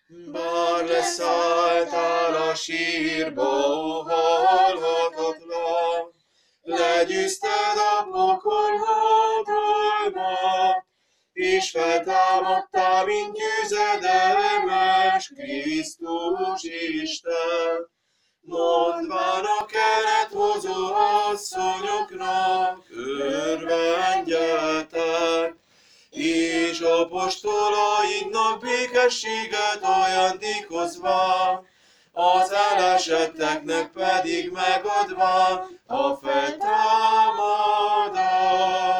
Bár leszálltál a sírba, ó halhatatlan, legyőzted a pokol hatalmat, és feltámadtál, mint győzedelmes Krisztus Isten. Mondván a kerethozó asszonyoknak, örvendjetek, és apostolaidnak békességet ajándékozva, az elesetteknek pedig megadva a feltámadást.